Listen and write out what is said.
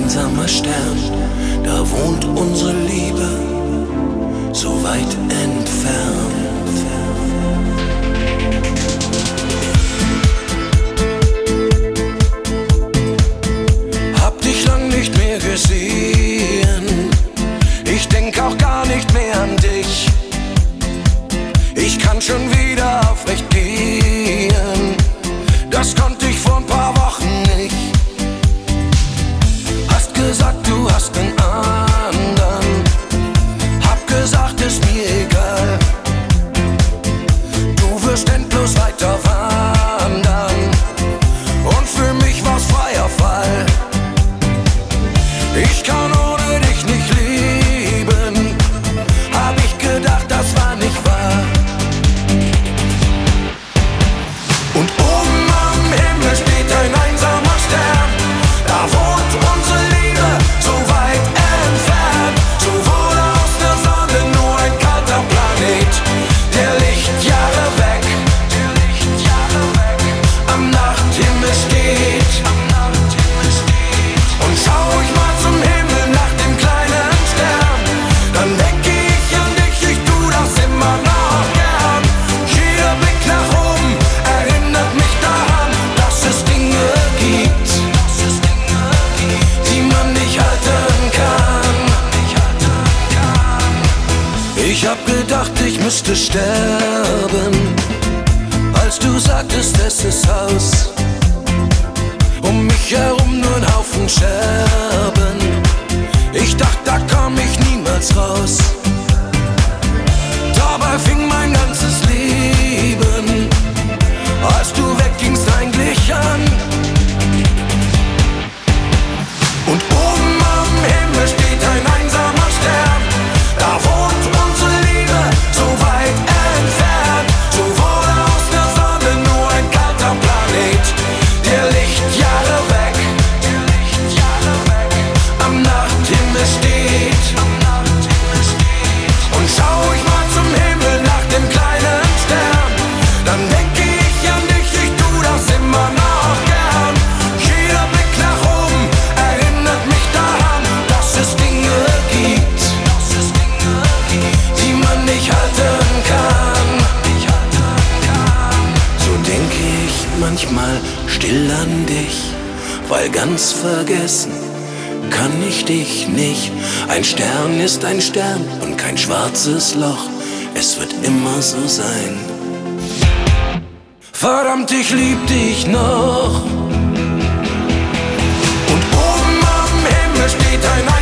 einsamer Stern, da wohnt unsere Liebe so weit entfernt. Hab dich lang nicht mehr gesehen, ich denk auch gar nicht mehr an dich. Ich kann schon wieder aufrecht gehen, das konnte ich vor ein paar Wochen nicht. Hast gesagt, du hast einen anderen, hab gesagt, ist mir egal. Du wirst endlos weiter wandern und für mich war's freier Fall. Ich kann ohne dich nicht leben, hab ich gedacht, das war nicht wahr. Und oben am Himmel steht ein einsamer Stern, da wohnt unsere Liebe so weit entfernt. So wurde aus der Sonne nur ein kalter Planet, der Lichtjahre weg, am Nachthimmel steht. Und schau ich mal zum Himmel nach dem kleinen Stern, dann denke ich an dich, ich tu das immer noch gern. Jeder Blick nach oben erinnert mich daran, dass es Dinge gibt, die man nicht halten kann. Ich hab gedacht, ich müsste sterben, als du sagtest, es ist aus. Um mich herum nur ein Haufen Scherben, ich dachte, da komm ich niemals raus. Dabei fing mein ganzes Leben, als du weggingst, eigentlich an. Und oben am Himmel steht ein einsamer Stern, da wohnt unsere Liebe so weit entfernt. So wurde aus der Sonne nur ein kalter Planet, der Lichtjahre weg, am Nachthimmel steht. Und schau ich mal zum Himmel nach dem kleinen Stern, dann denke ich an dich, ich tu das immer noch gern. Jeder Blick nach oben erinnert mich daran, dass es Dinge gibt, die man nicht halten kann. So denke ich manchmal still an dich, weil ganz vergessen kann ich dich nicht. Ein Stern ist ein Stern und kein schwarzes Loch, es wird immer so sein. Verdammt, ich lieb dich noch. Und oben am Himmel steht ein